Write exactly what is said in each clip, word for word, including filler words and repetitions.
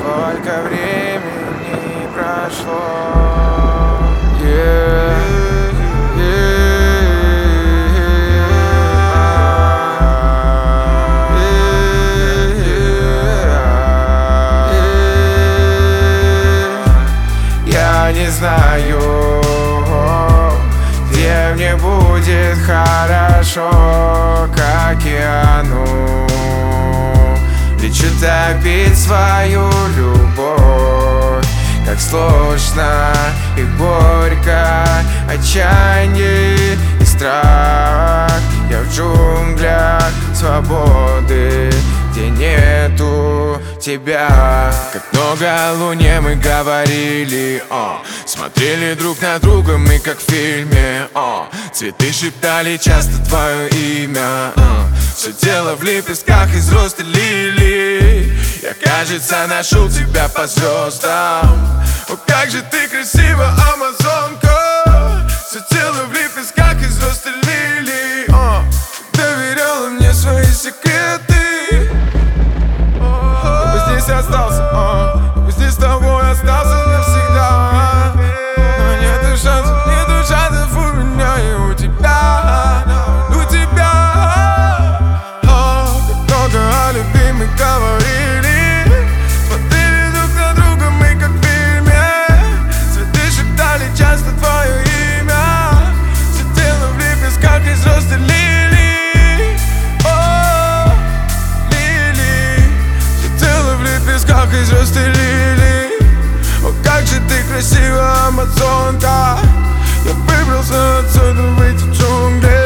Сколько времени прошло, yeah, я не знаю, где мне будет хорошо, к океану лечу топить свою любовь. Как сложно и горько, отчаяние и страх. Я в джунглях свободы, где нету тебя. Как много о луне мы говорили, о. Смотрели друг на друга мы как в фильме, о. Цветы шептали часто твое имя, о. Все дело в лепестках из роста лилий. Я, кажется, нашел тебя по звездам. О, как же ты красива, амазонка. Все дело в лепестках из роста лилий, о. Доверяла мне свои секреты. Я бы здесь остался, о. Я бы здесь с тобой остался навсегда. Но нету шансов, нету шансов у меня и у тебя. У тебя. О, как много о любви мы говорили. Смотрели друг на друга мы как в фильме. Цветы шептали часто твое имя. Все дело в лепестках из роста лилий. О, лилий. Все дело в лепестках из роста лилий. О, как же ты красива, амазонка. Я выбрался отсюда в эти джунгли.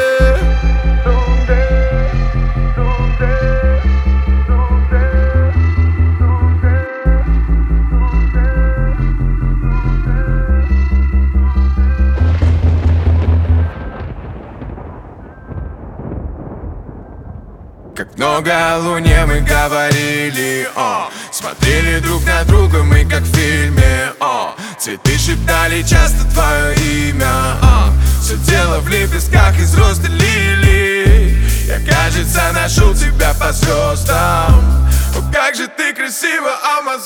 Как много о луне мы говорили, о. Смотрели друг на друга мы как в фильме, о. Цветы шептали часто твое имя, о. Все дело в лепестках из роста лилий. Я, кажется, нашел тебя по звездам. О, как же ты красива, амазонка.